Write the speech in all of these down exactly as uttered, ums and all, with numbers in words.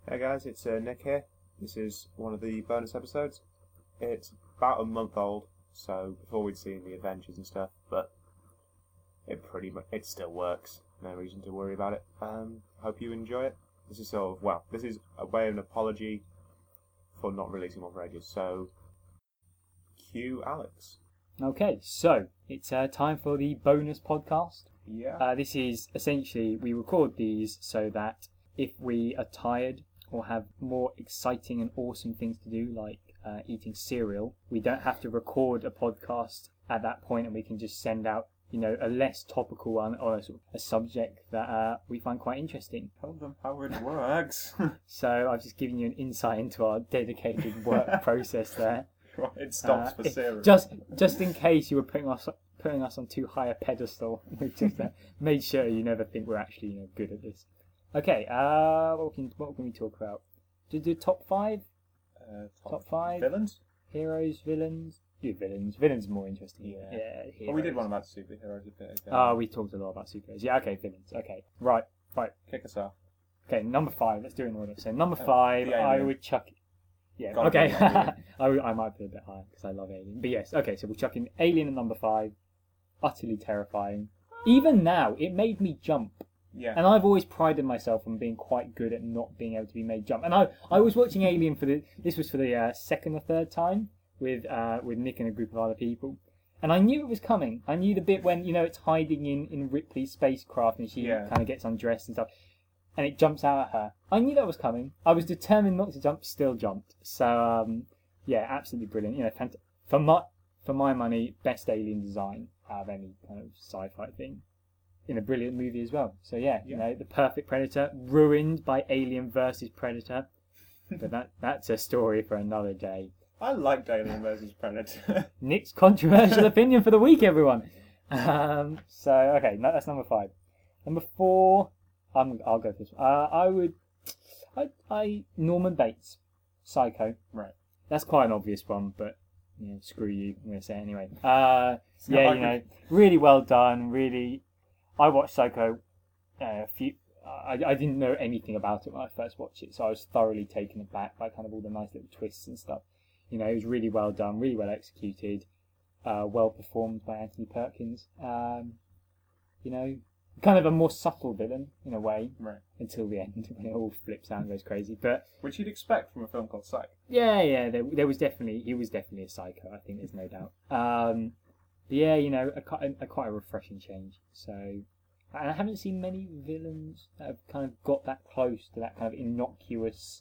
Hey guys, it's uh, Nick here. This is one of the bonus episodes. It's about a month old, so before we'd seen the adventures and stuff, but it pretty much it still works. No reason to worry about it. Um, hope you enjoy it. This is sort of well, this is a way of an apology for not releasing one for ages. So, cue Alex. Okay, so it's uh, time for the bonus podcast. Yeah. Uh, this is essentially, we record these so that if we are tired or have more exciting and awesome things to do, like uh, eating cereal, we don't have to record a podcast at that point, and we can just send out, you know, a less topical one or a, sort of a subject that uh, we find quite interesting. Tell them how it works. So I've just given you an insight into our dedicated work process there. Right, it stops Uh, for cereal. Just, just in case you were putting us putting us on too high a pedestal, we just uh, made sure you never think we're actually, you know, good at this. Okay, uh, what can what can we talk about? Do do top five, uh, top, top five villains. heroes, villains. Do villains. Villains are more interesting. Yeah. yeah. Well, we did heroes. one about superheroes a bit ago. Oh, we talked a lot about superheroes. Yeah, okay, villains. Okay, right, right. Kick us off. Okay, number five. Let's do it in order. So number Uh, five, the I Alien. would chuck. Yeah. Gotta okay. be Alien. I, would- I might put a bit higher because I love Alien. But yes. Okay. So we'll chuck in Alien at number five. Utterly terrifying. Even now, it made me jump. Yeah. And I've always prided myself on being quite good at not being able to be made jump. And I, I was watching Alien for the. This was for the uh, second or third time with uh, with Nick and a group of other people. And I knew it was coming. I knew the bit when, you know, it's hiding in, in Ripley's spacecraft and she Yeah. kind of gets undressed and stuff. And it jumps out at her. I knew that was coming. I was determined not to jump, still jumped. So, um, yeah, absolutely brilliant. You know, fant- for my for my money, best alien design out of any kind of sci-fi thing. In a brilliant movie as well. So, yeah, you Yeah. know, the perfect Predator, ruined by Alien versus Predator. But that that's a story for another day. I liked Alien versus Predator. Nick's controversial opinion for the week, everyone. Um, so, okay, no, that's number five. Number four, I'm, I'll go for this. Uh, I would, I, I, Norman Bates, Psycho. Right. That's quite an obvious one, but you know, screw you. I'm going to say it anyway. Uh, not yeah, like you know, really well done. Really, I watched Psycho uh, a few. I, I didn't know anything about it when I first watched it, so I was thoroughly taken aback by kind of all the nice little twists and stuff. You know, it was really well done, really well executed, uh, well performed by Anthony Perkins. Um, you know, kind of a more subtle villain in a way Right. until the end when it all flips out and goes crazy. But Which you'd expect from a film called Psych. yeah, yeah, there, there was definitely he was definitely a psycho. I think there's no doubt. Um, but yeah, you know, a, qui- a quite a refreshing change. So, and I haven't seen many villains that have kind of got that close to that kind of innocuous,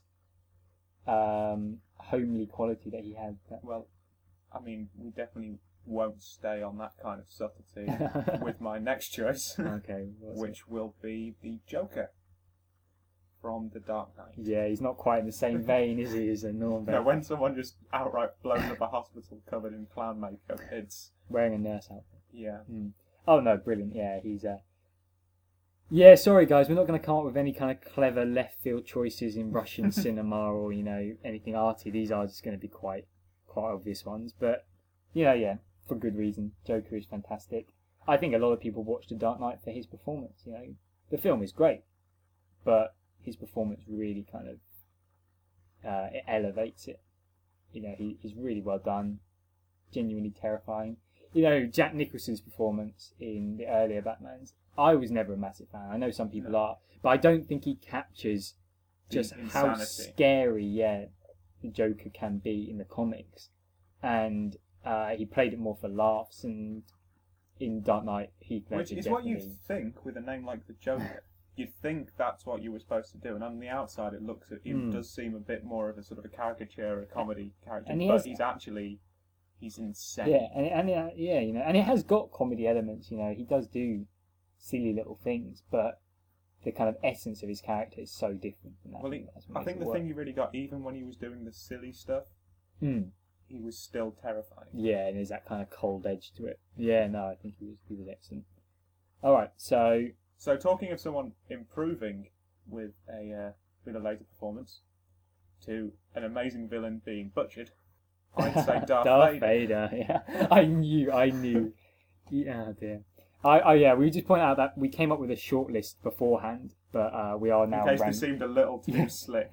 um, homely quality that he had. That, Well, I mean, we definitely won't stay on that kind of subtlety with my next choice, okay, what's it? which will be the Joker from The Dark Knight. Yeah, he's not quite in the same vein, is he, as a Norman No, Bates, when someone just outright blows up a hospital covered in clown makeup, it's wearing a nurse outfit. yeah. Mm. Oh no, brilliant! Yeah, he's uh yeah. Sorry guys, we're not going to come up with any kind of clever left field choices in Russian cinema or you know anything arty. These are just going to be quite quite obvious ones, but you know, yeah, for good reason. Joker is fantastic. I think a lot of people watch The Dark Knight for his performance. You know, the film is great, but his performance really kind of uh, it elevates it. You know, he, he's really well done, genuinely terrifying. You know, Jack Nicholson's performance in the earlier Batmans, I was never a massive fan. I know some people No. are, but I don't think he captures The just how insanity. scary, yeah, the Joker can be in the comics. And uh, he played it more for laughs, and in Dark Knight, he played Which it is what you definitely- think with a name like the Joker. You'd think that's what you were supposed to do, and on the outside, it looks it Hmm. does seem a bit more of a sort of a caricature, a comedy character, And he but has- he's actually he's insane. Yeah, and and uh, yeah, you know, and it has got comedy elements. You know, he does do silly little things, but the kind of essence of his character is so different from that. Well, he, That's what I makes think it the work. thing you really got, even when he was doing the silly stuff, Mm. he was still terrifying. Yeah, and there's that kind of cold edge to it. Yeah, no, I think he was he was excellent. All right, so So, talking of someone improving with a uh, with a later performance to an amazing villain being butchered, I'd say Darth, Darth Vader. Vader. Yeah, I knew, I knew. Yeah, dear. I, I yeah, we just point out that we came up with a short list beforehand, But uh, we are now In case ranked... they seemed a little too Yeah. slick.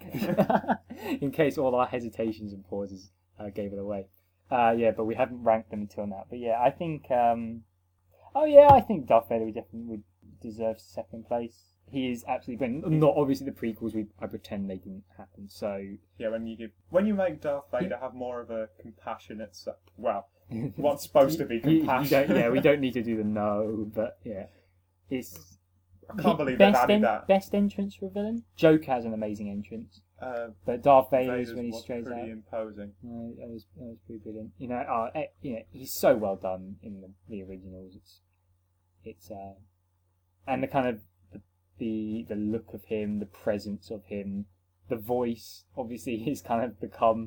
In case all our hesitations and pauses uh, gave it away. Uh, yeah, but we haven't ranked them until now. But yeah, I think... Um... Oh yeah, I think Darth Vader would definitely would deserve second place. He is absolutely brilliant. Not obviously the prequels. We I pretend they didn't happen. So Yeah, when you give, when you make Darth Vader have more of a compassionate, se- well, what's supposed to be You- you compassion. don't- yeah, we don't need to do the no, but yeah, it's I can't believe they best added en- that. best entrance for a villain. Joker has an amazing entrance, Uh, but Darth Vader's Vader's when he was strays pretty out. imposing. No, that was that was pretty brilliant. You know, uh, eh, you know, he's so well done in the, the originals. It's it's uh, and the kind of the, the the look of him, the presence of him, the voice. Obviously, he's kind of become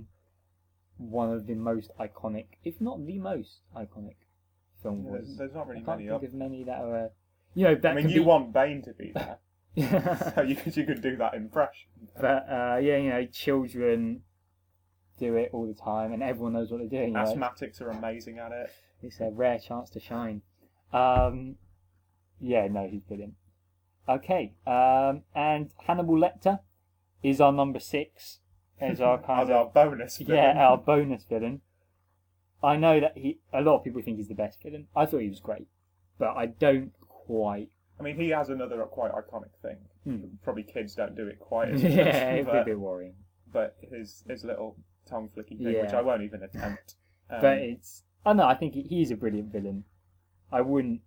one of the most iconic, if not the most iconic, film There's, voices. there's not I really can't many think up. of many that are. Uh, you know, that I mean, can you be... want Bane to be there, so you could you could do that impression. But uh, yeah, you know, children do it all the time, and everyone knows what they're doing. You know? Asthmatics are amazing at it. It's a rare chance to shine. Um, yeah, no, he's brilliant. Okay, um, and Hannibal Lecter is our number six. Is our kind As of our bonus. yeah, villain. our bonus villain. I know that he. A lot of people think he's the best villain. I thought he was great, but I don't quite. I mean, he has another quite iconic thing. Hmm. Probably kids don't do it quite as yeah, much, it'd be a but, bit worrying. but his his little tongue flicky thing, Yeah. which I won't even attempt. Um, But it's. I know. I think he- he's a brilliant villain. I wouldn't.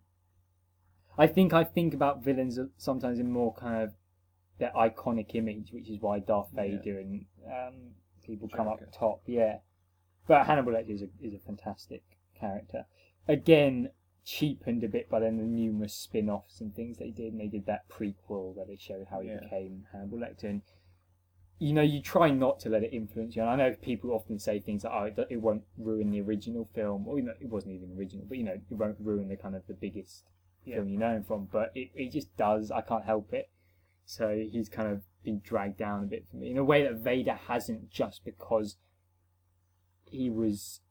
I think I think about villains sometimes in more kind of their iconic image, which is why Darth Yeah. Vader and um, people come up Joker. top. Yeah, but Hannibal Lecter is a is a fantastic character. Again, cheapened a bit by then the numerous spin-offs and things they did, and they did that prequel where they showed how he Yeah. became Hannibal Lecter. And, you know, you try not to let it influence you. And I know people often say things like, "Oh, it, it won't ruin the original film," or you know, it wasn't even original, but you know, it won't ruin the kind of the biggest Yeah. film you know him from. But it, it just does. I can't help it. So he's kind of been dragged down a bit for me in a way that Vader hasn't, just because he was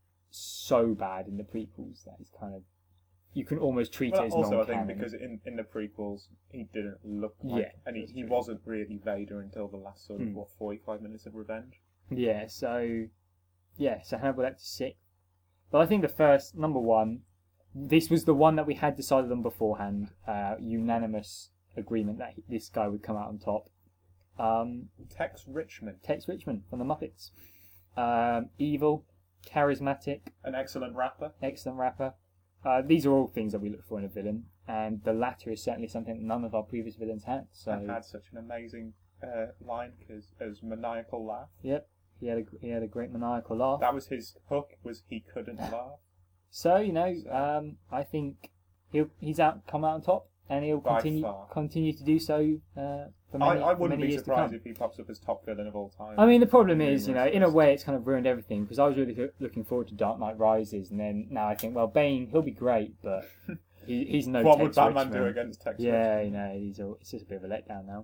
so bad in the prequels that he's kind of, you can almost treat well, it as also, I non-canon. think because in, in the prequels he didn't look like, Yeah, and he, that's he true. wasn't really Vader until the last sort of Hmm. what forty-five minutes of Revenge. Yeah, so yeah, so Hannibal Lecter six. But I think the first number one, this was the one that we had decided on beforehand, uh, unanimous agreement that he, this guy would come out on top. Um, Tex Richmond, Tex Richmond from the Muppets. Um, evil, charismatic, an excellent rapper. excellent rapper. Uh, these are all things that we look for in a villain, and the latter is certainly something that none of our previous villains had. So And had such an amazing uh, line because his maniacal laugh. yep, he had a he had a great maniacal laugh. That was his hook. Was he couldn't laugh. So you know, So- um, I think he'll he's out come out on top, and he'll By continue far. continue to do so uh, for many, I, I for wouldn't many be years to surprised come. if he pops up as top villain of all time. I mean, the problem is, you know, Numerous in a lists. way, it's kind of ruined everything, because I was really loo- looking forward to Dark Knight Rises, and then now I think, well, Bane, he'll be great, but he, he's no. what Tex would Batman Richmond. do against Tex Yeah, Richmond? you know, he's a, it's just a bit of a letdown now.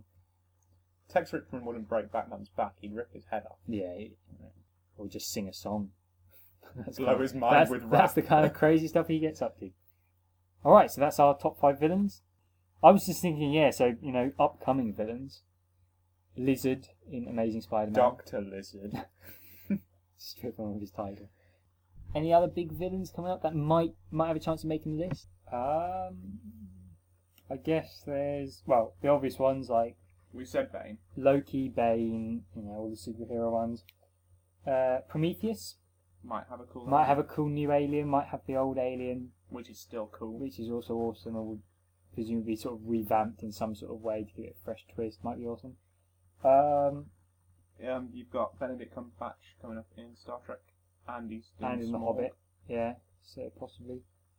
Tex Richmond wouldn't break Batman's back. He'd rip his head off. Yeah, he- or just sing a song. That's Blow kind of- his mind that's, with That's rap. the kind of crazy stuff he gets up to. All right, so that's our top five villains. I was just thinking, yeah, so you know, upcoming villains. Lizard in Amazing Spider-Man. Doctor Lizard. Strip him of his title. Any other big villains coming up that might might have a chance of making the list? Um, I guess there's well the obvious ones like We said Bane. Loki, Bane, you know, all the superhero ones. Uh, Prometheus Might have a cool. might have a idea, cool new alien, might have the old alien, which is still cool. which is also awesome, and would presumably sort of revamped in some sort of way to give it a fresh twist. Might be awesome. Um, Um, you've got Benedict Cumberbatch coming up in Star Trek, and he's doing and in The Small. Hobbit, yeah, so possibly.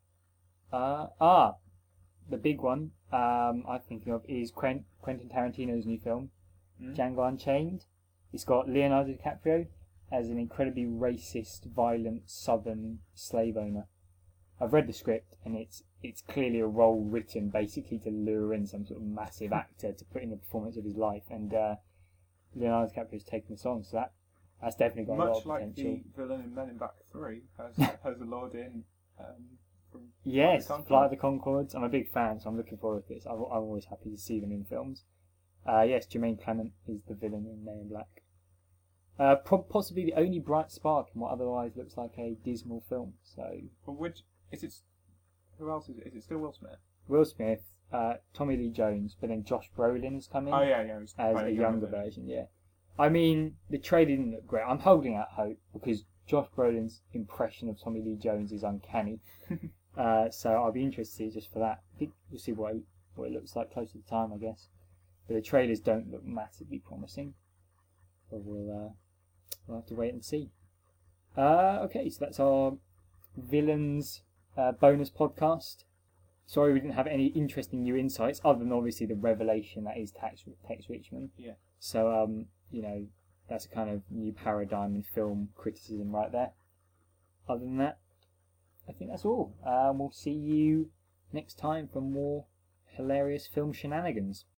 Uh, ah, the big one um, I'm thinking of is Quen- Quentin Tarantino's new film, Mm. Django Unchained. It's got Leonardo DiCaprio as an incredibly racist, violent Southern slave owner. I've read the script, and it's it's clearly a role written basically to lure in some sort of massive actor to put in the performance of his life, and uh, Leonardo DiCaprio's taken the song, so that that's definitely got a lot Much of like potential. the villain in Men in Black Three has has lured in um, from Yes, Flight of the Flight of Conchords. the Concords. I'm a big fan, so I'm looking forward to this. I'm, I'm always happy to see them in films. Uh, yes, Jermaine Clement is the villain in Men in Black. Uh, pro- possibly the only bright spark in what otherwise looks like a dismal film. So But which is it? Who else is it? Is it still Will Smith? Will Smith, uh, Tommy Lee Jones, but then Josh Brolin has come in Oh yeah, yeah. He's as playing a younger version. version. Yeah, I mean the trailer didn't look great. I'm holding out hope because Josh Brolin's impression of Tommy Lee Jones is uncanny. uh, so I'll be interested just for that. I think we'll see what it, what it looks like close to the time, I guess. But the trailers don't look massively promising. But we'll uh, we'll have to wait and see. Uh, okay, so that's our villains uh, bonus podcast. Sorry we didn't have any interesting new insights other than obviously the revelation that is Tex, Tex Richmond. Yeah. So, um, you know, that's a kind of new paradigm in film criticism right there. Other than that, I think that's all. Um, we'll see you next time for more hilarious film shenanigans.